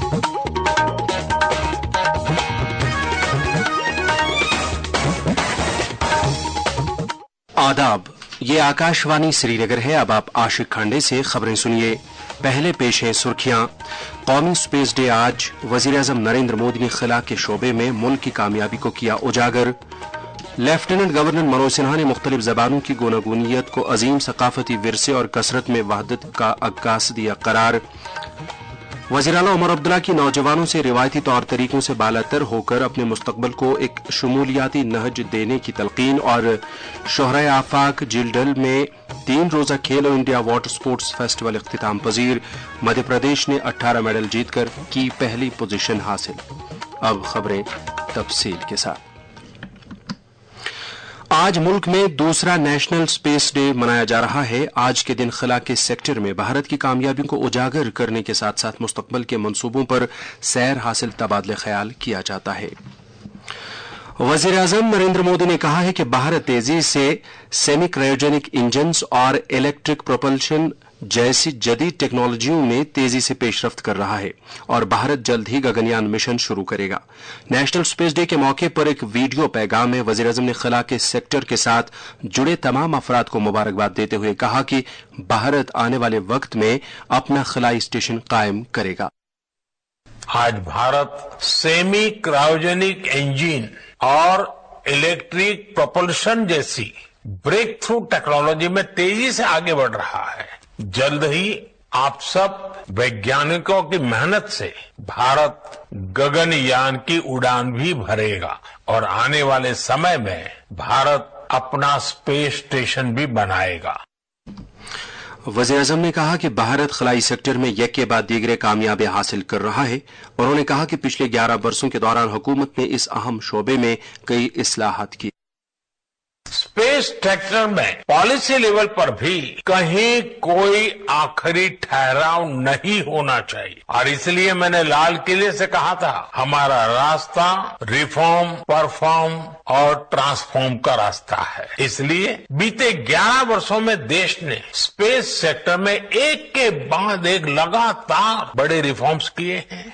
आदाब, ये आकाशवाणी श्रीनगर है। अब आप आशिक खांडे से खबरें सुनिए। पहले पेश है सुर्खियां। कौमी स्पेस डे आज। वजीर-ए-आज़म नरेंद्र मोदी ने खला के शोबे में मुल्क की कामयाबी को किया उजागर। लेफ्टिनेंट गवर्नर मनोज सिन्हा ने मुख्तलिफ जबानों की गूनागूनियत को अजीम सकाफती विरसे और कसरत में वहदत का अक्कास दिया करार। वज़ीर-ए-आला उमर अब्दुल्ला की नौजवानों से रिवायती तौर तरीकों से बालातर होकर अपने मुस्तकबल को एक शमूलियाती नहज देने की तलकीन। और शोहराए आफाक जिलडल में 3 रोजा Khelo India water sports festival इख्तिताम पजीर। मध्य प्रदेश ने 18 मेडल जीतकर की पहली पोजीशन हासिल। अब खबरें तफसील के साथ। आज मुल्क में दूसरा नेशनल स्पेस डे मनाया जा रहा है। आज के दिन खला के सेक्टर में भारत की कामयाबियों को उजागर करने के साथ साथ मुस्तकबल के मंसूबों पर सैर हासिल तबादले ख्याल किया जाता है। वज़ीर-ए-आज़म नरेंद्र मोदी ने कहा है कि भारत तेजी से सेमी क्रायोजेनिक इंजन्स और इलेक्ट्रिक प्रोपल्शन जैसी जदीद टेक्नोलॉजियों में तेजी से पेशरफ्त कर रहा है और भारत जल्द ही गगनयान मिशन शुरू करेगा। नेशनल स्पेस डे के मौके पर एक वीडियो पैगाम में वज़ीर-ए-आज़म ने खला के सेक्टर के साथ जुड़े तमाम अफराद को मुबारकबाद देते हुए कहा कि भारत आने वाले वक्त में अपना खलाई स्टेशन कायम करेगा। आज भारत सेमी क्रायोजेनिक इंजन और इलेक्ट्रिक प्रोपल्शन जैसी ब्रेक थ्रू टेक्नोलॉजी में तेजी से आगे बढ़ रहा है। जल्द ही आप सब वैज्ञानिकों की मेहनत से भारत गगनयान की उड़ान भी भरेगा और आने वाले समय में भारत अपना स्पेस स्टेशन भी बनाएगा। वज़ीर-ए-आज़म ने कहा कि भारत खलाई सेक्टर में एक के बाद दीगरे कामयाबियां हासिल कर रहा है। उन्होंने कहा कि पिछले 11 वर्षों के दौरान हुकूमत ने इस अहम शोबे में कई इस्लाहात की। स्पेस सेक्टर में पॉलिसी लेवल पर भी कहीं कोई आखिरी ठहराव नहीं होना चाहिए और इसलिए मैंने लाल किले से कहा था, हमारा रास्ता रिफॉर्म, परफॉर्म और ट्रांसफॉर्म का रास्ता है। इसलिए बीते 11 वर्षों में देश ने स्पेस सेक्टर में एक के बाद एक लगातार बड़े रिफॉर्म्स किए हैं।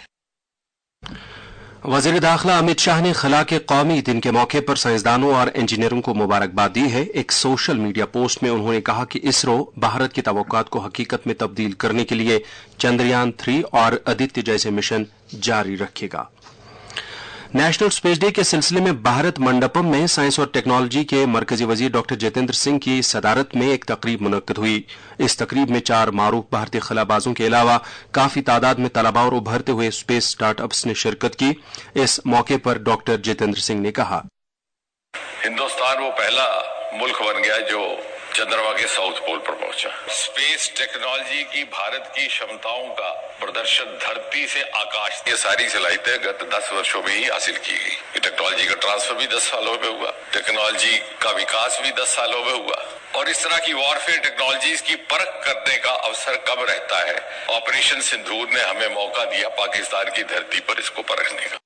वज़ीर दाखिला अमित शाह ने खला के कौमी दिन के मौके पर साइंसदानों और इंजीनियरों को मुबारकबाद दी है। एक सोशल मीडिया पोस्ट में उन्होंने कहा कि इसरो भारत की तवक्कुआत को हकीकत में तब्दील करने के लिए चंद्रयान 3 और आदित्य जैसे मिशन जारी रखेगा। नेशनल स्पेस डे के सिलसिले में भारत मंडपम में साइंस और टेक्नोलॉजी के मरकजी वजीर डॉक्टर जितेंद्र सिंह की सदारत में एक तकरीब मुनक्कद हुई। इस तकरीब में 4 मारूफ भारतीय खलाबाजों के अलावा काफी तादाद में तलबा और उभरते हुए स्पेस स्टार्टअप्स ने शिरकत की। इस मौके पर डॉक्टर जितेंद्र सिंह ने कहा, हिंदुस्तान वो पहला मुल्क बन गया जो चंद्रमा के साउथ पोल पर पहुंचा। स्पेस टेक्नोलॉजी की भारत की क्षमताओं का प्रदर्शन धरती से आकाश, ये सारी सलाहियतें गत 10 वर्षों में ही हासिल की गई। ये टेक्नोलॉजी का ट्रांसफर भी 10 सालों में हुआ, टेक्नोलॉजी का विकास भी 10 सालों में हुआ और इस तरह की वॉरफेयर टेक्नोलॉजीज की परख करने का अवसर कब रहता है। ऑपरेशन सिंदूर ने हमें मौका दिया पाकिस्तान की धरती पर इसको परखने का।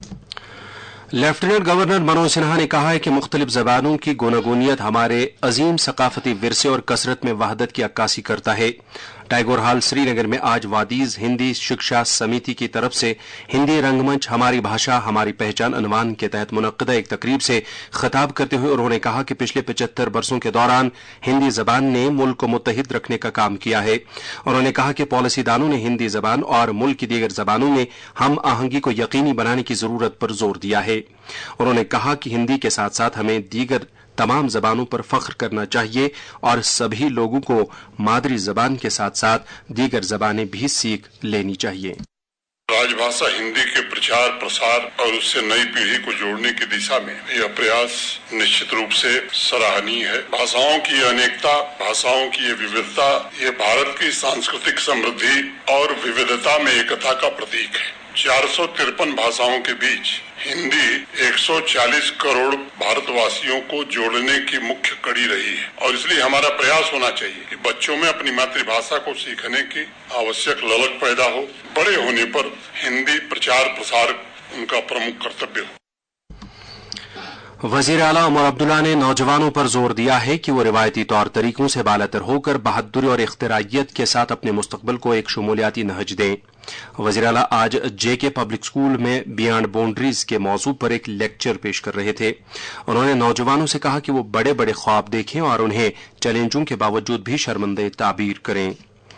लेफ्टिनेंट गवर्नर मनोज सिन्हा ने कहा है कि मुख्तलिफ जबानों की गूनागूनियत हमारे अजीम सकाफती विरसे और कसरत में वहदत की अक्कासी करता है। टैगोर हॉल श्रीनगर में आज वादीज हिंदी शिक्षा समिति की तरफ से हिंदी रंगमंच हमारी भाषा हमारी पहचान अनवान के तहत मुनक्कदा एक तकरीब से खिताब करते हुए उन्होंने कहा कि पिछले 75 वर्षों के दौरान हिंदी जबान ने मुल्क को मुत्तहिद रखने का काम किया है। उन्होंने कहा कि पॉलिसीदानों ने हिंदी जबान और मुल्क की दीगर जबानों में हम आहंगी को यकीनी बनाने की जरूरत पर जोर दिया है। उन्होंने कहा कि हिंदी के साथ साथ हमें दीगर तमाम जबानों पर फख्र करना चाहिए और सभी लोगों को मादरी जबान के साथ साथ दीगर जबानें भी सीख लेनी चाहिए। राजभाषा हिंदी के प्रचार प्रसार और उससे नई पीढ़ी को जोड़ने की दिशा में यह प्रयास निश्चित रूप से सराहनीय है। भाषाओं की अनेकता, भाषाओं की ये विविधता, ये भारत की सांस्कृतिक समृद्धि और विविधता में एकता का प्रतीक है। 453 भाषाओं के बीच हिंदी 140 करोड़ भारतवासियों को जोड़ने की मुख्य कड़ी रही है और इसलिए हमारा प्रयास होना चाहिए कि बच्चों में अपनी मातृभाषा को सीखने की आवश्यक ललक पैदा हो। बड़े होने पर हिंदी प्रचार प्रसार उनका प्रमुख कर्तव्य हो। वजीर आला उमर अब्दुल्ला ने नौजवानों पर जोर दिया है कि वो रिवायती तौर तरीकों से बालातर होकर बहादुरी और इख्तिराइयत के साथ अपने मुस्तकबल को एक शमूलियाती नहज दें। वज़ीर आला आज जेके पब्लिक स्कूल में बियॉन्ड बाउंड्रीज के मौजू पर एक लेक्चर पेश कर रहे थे। उन्होंने नौजवानों से कहा कि वो बड़े बड़े ख्वाब देखें और उन्हें चैलेंजों के बावजूद भी शर्मिंदा ताबीर करें।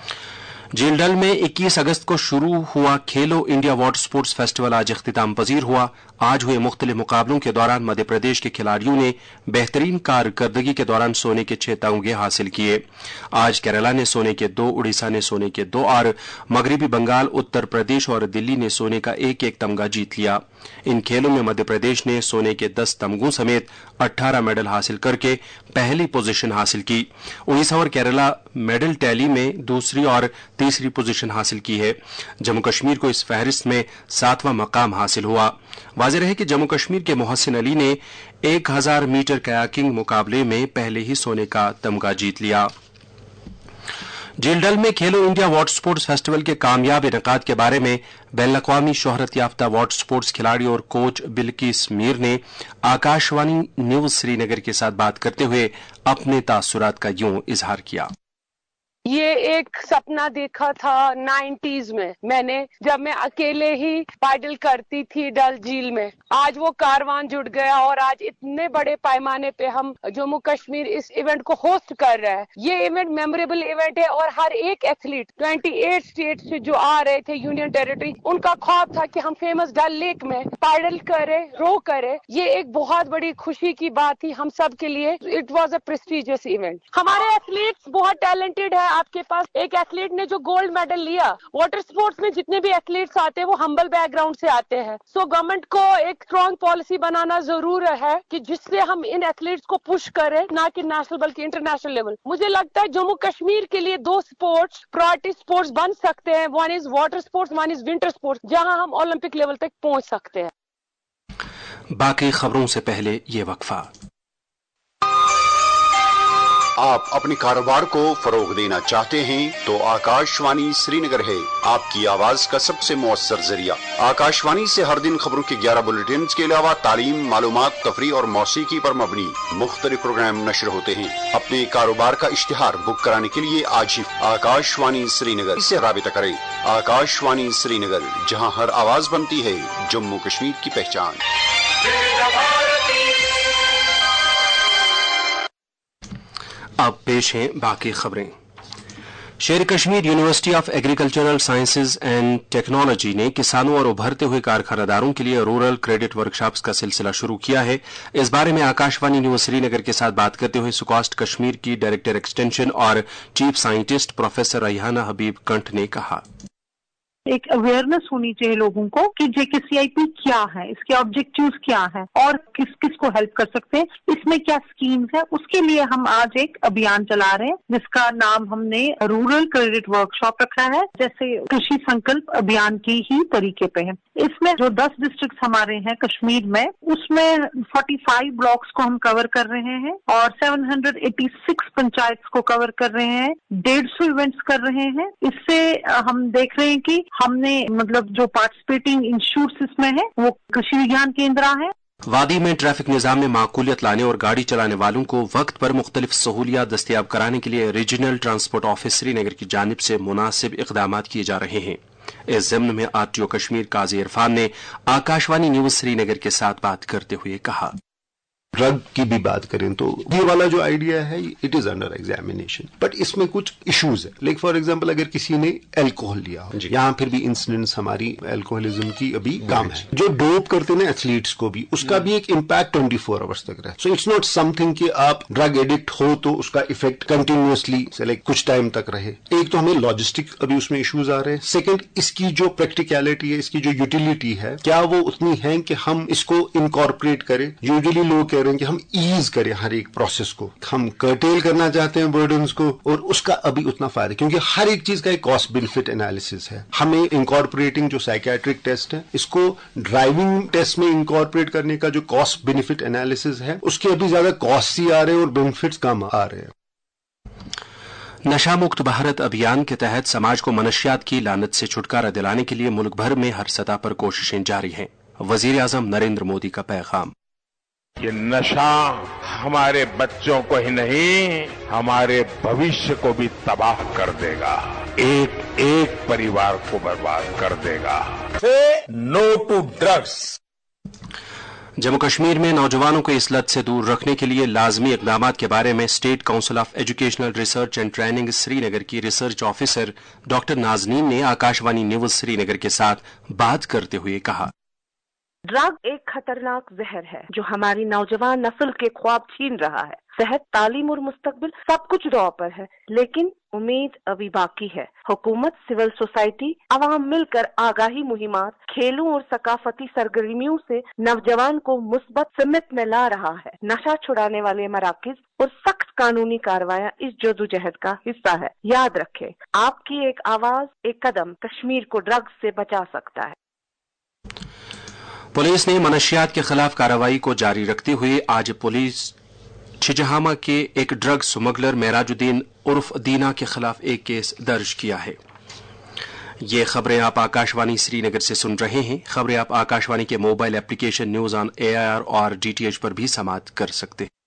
झीलडल में 21 अगस्त को शुरू हुआ खेलो इंडिया वाटर स्पोर्ट्स फेस्टिवल आज इख्तिताम पजीर हुआ। आज हुए मुख्तलिफ मुकाबलों के दौरान मध्य प्रदेश के खिलाड़ियों ने बेहतरीन कारकर्दगी के दौरान सोने के 6 तमगे हासिल किए। आज केरला ने सोने के 2, उड़ीसा ने सोने के 2 और मगरबी बंगाल, उत्तर प्रदेश और दिल्ली ने सोने का 1-1 तमगा जीत लिया। इन खेलों में मध्य प्रदेश ने सोने के 10 तमगों समेत 18 मेडल हासिल करके पहली पोजीशन हासिल की। उड़ीसा और केरला मेडल टैली में दूसरी और तीसरी पोजीशन हासिल की है। जम्मू कश्मीर को इस फहरिस्त में 7वां मकाम हासिल हुआ। वाज़ेह है कि जम्मू कश्मीर के मोहसिन अली ने 1000 मीटर कयाकिंग मुकाबले में पहले ही सोने का तमगा जीत लिया। झीलडल में खेलो इंडिया वाटर स्पोर्ट्स फेस्टिवल के कामयाब इनेकाद के बारे में बैनुल-अक़वामी शोहरत याफ्ता वाटर स्पोर्ट्स खिलाड़ी और कोच बिल्किस मीर ने आकाशवाणी न्यूज श्रीनगर के साथ बात करते हुए अपने तासुरात का यूं इजहार किया। ये एक सपना देखा था 90s में मैंने, जब मैं अकेले ही पैडल करती थी डल झील में। आज वो कारवान जुड़ गया और आज इतने बड़े पैमाने पे हम जम्मू कश्मीर इस इवेंट को होस्ट कर रहा है। ये इवेंट मेमोरेबल इवेंट है और हर एक एथलीट 28 स्टेट से जो आ रहे थे यूनियन टेरिटरी, उनका ख्वाब था कि हम फेमस डल लेक में पैडल करे, रो करे। ये एक बहुत बड़ी खुशी की बात थी हम सब के लिए। It was a prestigious event. हमारे एथलीट्स बहुत टैलेंटेड है। आपके पास एक एथलीट ने जो गोल्ड मेडल लिया, वाटर स्पोर्ट्स में जितने भी एथलीट्स आते हैं वो हम्बल बैकग्राउंड से आते हैं। सो गवर्नमेंट को एक स्ट्रॉन्ग पॉलिसी बनाना जरूर है कि जिससे हम इन एथलीट्स को पुश करें, ना कि नेशनल बल्कि इंटरनेशनल लेवल। मुझे लगता है जम्मू कश्मीर के लिए 2 स्पोर्ट्स प्रायोरिटी स्पोर्ट्स बन सकते हैं। One is water sports, one is winter sports, जहां हम ओलंपिक लेवल तक पहुंच सकते हैं। बाकी खबरों से पहले ये वक्फा। आप अपने कारोबार को फरोग देना चाहते हैं तो आकाशवाणी श्रीनगर है आपकी आवाज का सबसे मौसर जरिया। आकाशवाणी से हर दिन खबरों के 11 बुलेटिन के अलावा तालीम, मालूमात, तफरीह और मौसीकी पर मबनी मुख्तलिफ प्रोग्राम नशर होते हैं। अपने कारोबार का इश्तिहार बुक कराने के लिए आज ही आकाशवाणी श्रीनगर से राबिता करें। आकाशवाणी श्रीनगर, जहां हर आवाज बनती है जम्मू कश्मीर की पहचान। अब पेश हैं बाकी खबरें। Sher Kashmir university of agricultural sciences and technology ने किसानों और उभरते हुए कारखानादारों के लिए रूरल क्रेडिट वर्कशॉप्स का सिलसिला शुरू किया है। इस बारे में आकाशवाणी न्यूज श्रीनगर के साथ बात करते हुए सुकॉस्ट कश्मीर की डायरेक्टर एक्सटेंशन और chief scientist professor Raihana Habib Kanth ने कहा, एक अवेयरनेस होनी चाहिए लोगों को कि JKCIP क्या है, इसके ऑब्जेक्टिव्स क्या है और किस किस को हेल्प कर सकते हैं, इसमें क्या स्कीम्स है। उसके लिए हम आज एक अभियान चला रहे हैं जिसका नाम हमने रूरल क्रेडिट वर्कशॉप रखा है, जैसे कृषि संकल्प अभियान की ही तरीके पे है। इसमें जो 10 डिस्ट्रिक्ट हमारे हैं कश्मीर में, उसमें 45 ब्लॉक्स को हम कवर कर रहे हैं और 786 पंचायत को कवर कर रहे हैं, 150 इवेंट्स कर रहे हैं। इससे हम देख रहे हैं कि हमने मतलब जो पार्टिसिपेटिंग इंस्टीट्यूट्स इसमें है वो कृषि विज्ञान केंद्र है। वादी में ट्रैफिक निजाम में माकूलियत लाने और गाड़ी चलाने वालों को वक्त पर मुख्तलिफ सहूलियात दस्तियाब कराने के लिए रीजनल ट्रांसपोर्ट ऑफिस श्रीनगर की जानिब से मुनासिब इक़दाम किए जा रहे हैं। इस ज़िम्न में RTO कश्मीर काजी इरफान ने आकाशवाणी न्यूज श्रीनगर के साथ बात करते हुए कहा, ड्रग की भी बात करें तो ये वाला जो आइडिया है it is under examination, but इसमें कुछ इश्यूज है। लाइक फॉर एग्जांपल अगर किसी ने अल्कोहल लिया हो, यहाँ फिर भी इंसिडेंट्स हमारी अल्कोहलिज्म की अभी कम है। जो डोप करते ना एथलीट्स को भी, उसका भी एक इम्पैक्ट 24 आवर्स तक रहा है। सो इट्स नॉट समथिंग कि आप ड्रग एडिक्ट हो तो उसका इफेक्ट कंटिन्यूअसली लाइक कुछ टाइम तक रहे। एक तो हमें लॉजिस्टिक अभी उसमें इश्यूज आ रहे हैं। सेकेंड, इसकी जो प्रैक्टिकलिटी है, इसकी जो यूटिलिटी है, क्या वो उतनी है कि हम इसको इनकॉर्पोरेट करें। यूजुअली लोग कह रहे हैं कि हम ईज करें हर एक प्रोसेस को, हम कर्टेल करना चाहते हैं बर्डन्स को, और उसका अभी उतना फायदा, क्योंकि हर एक चीज का एक कॉस्ट बेनिफिट एनालिसिस है। हमें इनकॉर्पोरेटिंग जो साइकियाट्रिक टेस्ट है, इसको ड्राइविंग टेस्ट में इनकॉर्पोरेट करने का जो कॉस्ट बेनिफिट एनालिसिस है, उसके अभी ज्यादा कॉस्ट ही आ रहे हैं और बेनिफिट्स कम आ रहे हैं। नशा मुक्त भारत अभियान के तहत समाज को मनशियात की लानत से छुटकारा दिलाने के लिए मुल्क भर में हर सतह पर कोशिशें जारी हैं। वजीर आजम नरेंद्र मोदी का पैगाम, ये नशा हमारे बच्चों को ही नहीं, हमारे भविष्य को भी तबाह कर देगा। एक एक परिवार को बर्बाद कर देगा। No to drugs. Jammu Kashmir में नौजवानों को इस लत से दूर रखने के लिए लाजमी इकदाम के बारे में state council of educational research and training Srinagar की रिसर्च ऑफिसर डॉक्टर नाजनीन ने आकाशवाणी न्यूज श्रीनगर के साथ बात करते हुए कहा, ड्रग एक खतरनाक जहर है जो हमारी नौजवान नस्ल के ख्वाब छीन रहा है। सेहत, तालीम और मुस्तकबिल सब कुछ दांव पर है, लेकिन उम्मीद अभी बाकी है। हुकूमत, सिविल सोसाइटी, अवाम मिलकर आगाही मुहिमात, खेलों और सकाफती सरगर्मियों से नौजवान को मुस्बत सिमत में ला रहा है। नशा छुड़ाने वाले मराकिज और सख्त कानूनी कार्रवाइयां इस जदोजहद का हिस्सा है। याद रखें, आपकी एक आवाज, एक कदम कश्मीर को ड्रग्स से बचा सकता है। पुलिस ने मनशियात के खिलाफ कार्रवाई को जारी रखते हुए आज पुलिस छिजहामा के एक ड्रग स्मगलर मेराजुद्दीन उर्फ दीना के खिलाफ एक केस दर्ज किया है। ये खबरें आप आकाशवाणी श्रीनगर से सुन रहे हैं। खबरें आप आकाशवाणी के mobile application news on AIR और DTH पर भी समाप्त कर सकते हैं।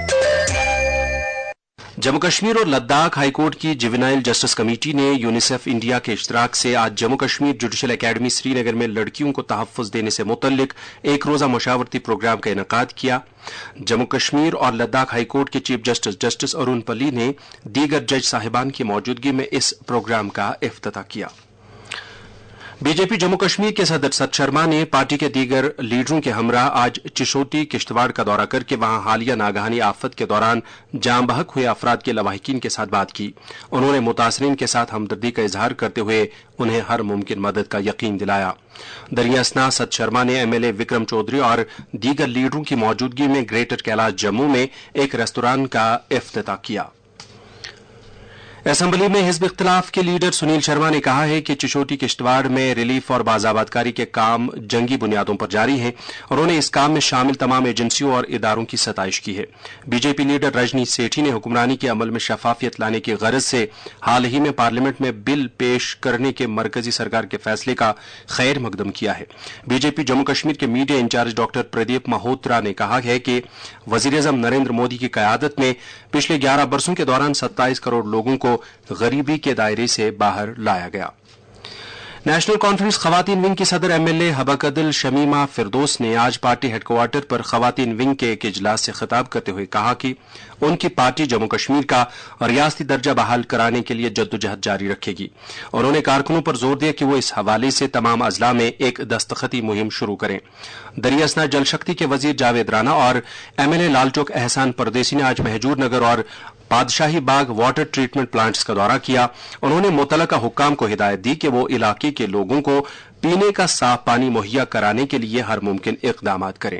जम्मू कश्मीर और लद्दाख हाईकोर्ट की जुवेनाइल जस्टिस कमेटी ने यूनिसेफ इंडिया के इश्तराक से आज जम्मू कश्मीर जुडिशल एकेडमी श्रीनगर में लड़कियों को तहफ़्फ़ुज़ देने से मुतल्लिक एक रोज़ा मुशावरती प्रोग्राम का इनेकाद किया। जम्मू कश्मीर और लद्दाख हाईकोर्ट के चीफ जस्टिस अरुण पल्ली ने दीगर जज साहिबान की मौजूदगी में इस प्रोग्राम का इफ्तिताह किया। बीजेपी जम्मू कश्मीर के सदर सत शर्मा ने पार्टी के दीगर लीडरों के हमरा आज चिशोटी किश्तवाड़ का दौरा करके वहां हालिया नागहानी आफत के दौरान जाम बहक हुए अफराद के लवाहिकीन के साथ बात की। उन्होंने मुतासरीन के साथ हमदर्दी का इजहार करते हुए उन्हें हर मुमकिन मदद का यकीन दिलाया। दरियासना सत शर्मा ने MLA विक्रम चौधरी और दीगर लीडरों की मौजूदगी में ग्रेटर कैलाश जम्मू में एक रेस्तोरां का इफ्तिताह किया। असेंबली में हिज़्ब इख्तिलाफ के लीडर सुनील शर्मा ने कहा है कि चिशोटी किश्तवाड़ में रिलीफ और बाज़ाबादकारी के काम जंगी बुनियादों पर जारी है और उन्होंने इस काम में शामिल तमाम एजेंसियों और इदारों की सताइश की है। बीजेपी लीडर रजनी सेठी ने हुक्मरानी के अमल में शफाफियत लाने की गरज से हाल ही में पार्लियामेंट में बिल पेश करने के मरकजी सरकार के फैसले का खैर मकदम किया है। बीजेपी जम्मू कश्मीर के media incharge doctor Pradeep Malhotra ने कहा है कि वज़ीर-ए-आज़म नरेंद्र मोदी की क़यादत में पिछले 11 बरसों के दौरान 27 करोड़ लोगों को गरीबी के दायरे से बाहर लाया गया। नेशनल कॉन्फ्रेंस खवातीन विंग की सदर MLA हबकदल शमीमा फिरदौस ने आज पार्टी हेडक्वार्टर पर खवातीन विंग के एक इजलास से खिताब करते हुए कहा कि उनकी पार्टी जम्मू कश्मीर का रियासती दर्जा बहाल कराने के लिए जद्दोजहद जारी रखेगी। उन्होंने कारकुनों पर जोर दिया कि वो इस हवाले से तमाम अजला में एक दस्तखती मुहिम शुरू करें। दरियासना जल शक्ति के वजीर जावेद राना और MLA लालचौक एहसान परदेसी ने आज महजूर नगर और Badshahi Bagh water treatment plants का दौरा किया। उन्होंने मुतलका हुक्काम को हिदायत दी कि वो इलाके के लोगों को पीने का साफ पानी मुहैया कराने के लिए हर मुमकिन इकदाम करें।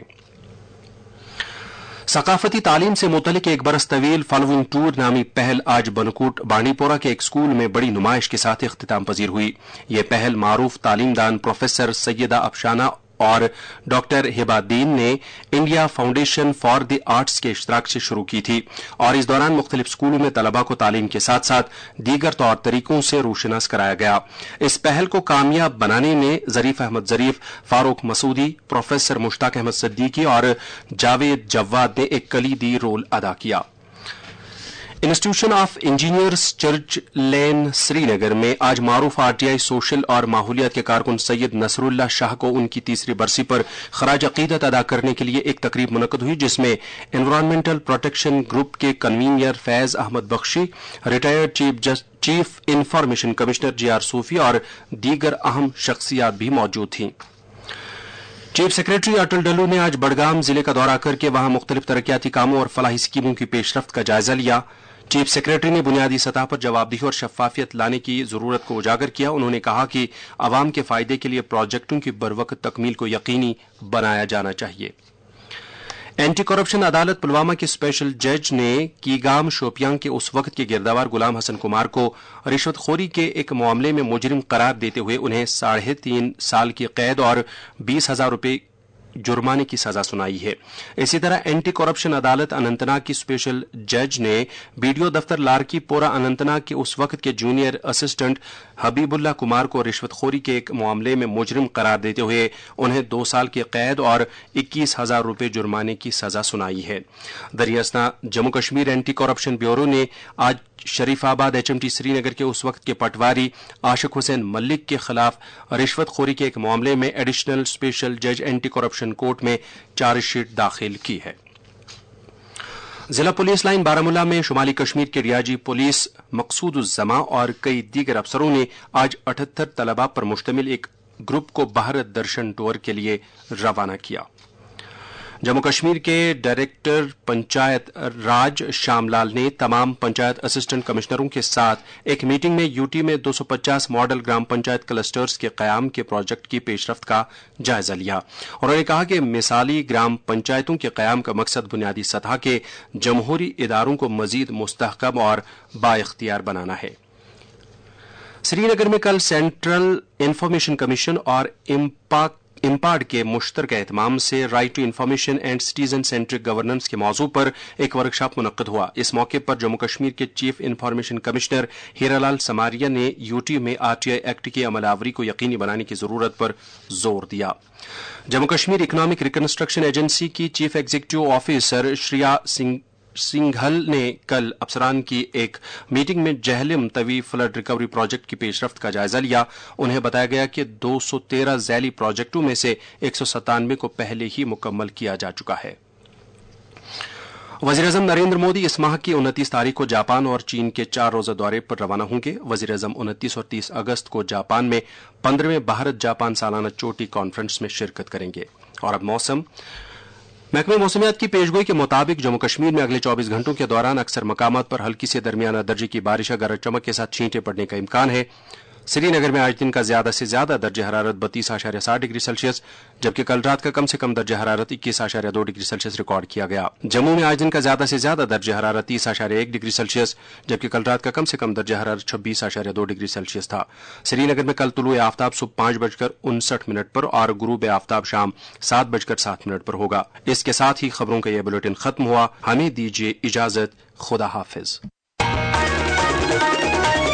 सकाफती तालीम से मुतलिक एक बरस तवील फॉलोइंग टूर नामी पहल आज बनकूट बांडीपोरा के एक स्कूल में बड़ी नुमाइश के साथ इख्तिताम पजीर हुई। यह पहल मारूफ तालीमदान प्रोफेसर सैयदा अफशाना और डॉक्टर हिबादीन ने India foundation for the arts के इश्तराक से शुरू की थी और इस दौरान मुख्तलिफ स्कूलों में तलबा को तालीम के साथ साथ दीगर तौर तरीकों से रोशनास कराया गया। इस पहल को कामयाब बनाने में ज़रीफ अहमद ज़रीफ, फारूक मसूदी, प्रोफेसर मुश्ताक अहमद सिद्दीकी और जावेद जव्वाद ने एक कलीदी रोल अदा किया। Institution of engineers church lane Srinagar में आज मारूफ RTI सोशल और माहौलियात के कारकुन सैयद नसरुल्लाह शाह को उनकी तीसरी बरसी पर खराज अकीदत अदा करने के लिए एक तकरीब मुनक्कद हुई, जिसमें एनवायरमेंटल प्रोटेक्शन ग्रुप के convener Faiz Ahmad Bakhshi, retired chief information commissioner JR Sufi और दीगर अहम शख्सियात भी मौजूद थीं। चीफ सेक्रेटरी अटल डल्लू ने आज बडगाम जिले का दौरा करके वहां मुख्तलिफ तरक्याती कामों और फलाही स्कीमों की पेशरफ्त का जायजा लिया। चीफ सेक्रेटरी ने बुनियादी सतह पर जवाबदेही और शफाफियत लाने की जरूरत को उजागर किया। उन्होंने कहा कि अवाम के फायदे के लिए प्रोजेक्टों की बरवक्त तकमील को यकीनी बनाया जाना चाहिए। एंटी करप्शन अदालत पुलवामा के स्पेशल जज ने कीगाम शोपियां के उस वक्त के गिरदावर गुलाम हसन कुमार को रिश्वतखोरी के एक मामले में मुजरिम करार देते हुए उन्हें 3.5 साल की कैद और 20,000 रुपये जुर्माने की सजा सुनाई है। इसी तरह एंटी करप्शन अदालत अनंतनाग की स्पेशल जज ने BDO दफ्तर लारकीपोरा अनंतनाग के उस वक्त के जूनियर असिस्टेंट हबीबुल्लाह कुमार को रिश्वतखोरी के एक मामले में मुजरिम करार देते हुए उन्हें 2 साल की कैद और 21,000 रुपये जुर्माने की सजा सुनाई है। दरियासना Jammu Kashmir anti corruption bureau ने आज شریف آباد HMT سری نگر کے اس وقت کے پٹواری عاشق حسین ملک کے خلاف رشوت خوری کے ایک معاملے میں ایڈیشنل اسپیشل جج اینٹی کرپشن کورٹ میں چارج شیٹ داخل کی ہے۔ ضلع پولیس لائن بارامولہ میں شمالی کشمیر کے ریاضی پولیس مقصود الزماں اور کئی دیگر افسروں نے آج 78 طلباء پر مشتمل ایک گروپ کو بھارت درشن ٹور کے لیے روانہ کیا۔ جموں کشمیر کے ڈائریکٹر پنچایت راج شام لال نے تمام پنچایت اسسٹنٹ کمشنروں کے ساتھ ایک میٹنگ میں UT میں 250 ماڈل گرام پنچایت کلسٹرز کے قیام کے پروجیکٹ کی پیش رفت کا جائزہ لیا۔ انہوں نے کہا کہ مثالی گرام پنچایتوں کے قیام کا مقصد بنیادی سطح کے جمہوری اداروں کو مزید مستحکم اور بااختیار بنانا ہے۔ سری نگر میں کل سینٹرل انفارمیشن کمیشن اور امپاڈ کے مشترکہ اہتمام سے right to information and citizen centric governance کے موضوع پر ایک ورکشاپ منعقد ہوا۔ اس موقع پر جموں کشمیر کے چیف انفارمیشن کمشنر ہیرا لال سماریہ نے UT میں RTI ایکٹ کی عمل آوری کو یقینی بنانے کی ضرورت پر زور دیا۔ Jammu Kashmir economic reconstruction agency کی chief executive officer Shriya Singhal نے کل افسران کی ایک میٹنگ میں Jhelum Tawi flood recovery project کی پیش رفت کا جائزہ لیا۔ انہیں بتایا گیا کہ 213 ذیلی پروجیکٹوں میں سے 197 کو پہلے ہی مکمل کیا جا چکا ہے۔ وزیراعظم نریندر مودی اس ماہ کی 29 تاریخ کو جاپان اور چین کے 4 روزہ دورے پر روانہ ہوں گے۔ وزیراعظم 29 اور 30 اگست کو جاپان میں 15ویں بھارت جاپان سالانہ چوٹی کانفرنس میں شرکت کریں گے۔ اور اب موسم۔ محکمہ موسمیات کی پیشگوئی کے مطابق جموں کشمیر میں اگلے 24 گھنٹوں کے دوران اکثر مقامات پر ہلکی سے درمیانہ درجے کی بارش گرج چمک کے ساتھ چھینٹیں پڑنے کا امکان ہے۔ سری نگر میں آج دن کا زیادہ سے زیادہ درجہ حرارت 32.7 ڈگری سیلسیس جبکہ کل رات کا کم سے کم درجہ حرارت 21.2 ڈگری سیلسیس ریکارڈ کیا گیا۔ جموں میں آج دن کا زیادہ سے زیادہ درجہ حرارت 30.1 ڈگری سیلسیس جبکہ کل رات کا کم سے کم درجہ حرارت 26.2 ڈگری سیلسیس تھا۔ سری نگر میں کل طلوع آفتاب صبح 5:59 پر اور غروب آفتاب شام 7:07 پر ہوگا۔ اس کے ساتھ ہی خبروں کا یہ بلیٹن ختم ہوا۔ ہمیں دیجیے اجازت۔ خدا حافظ۔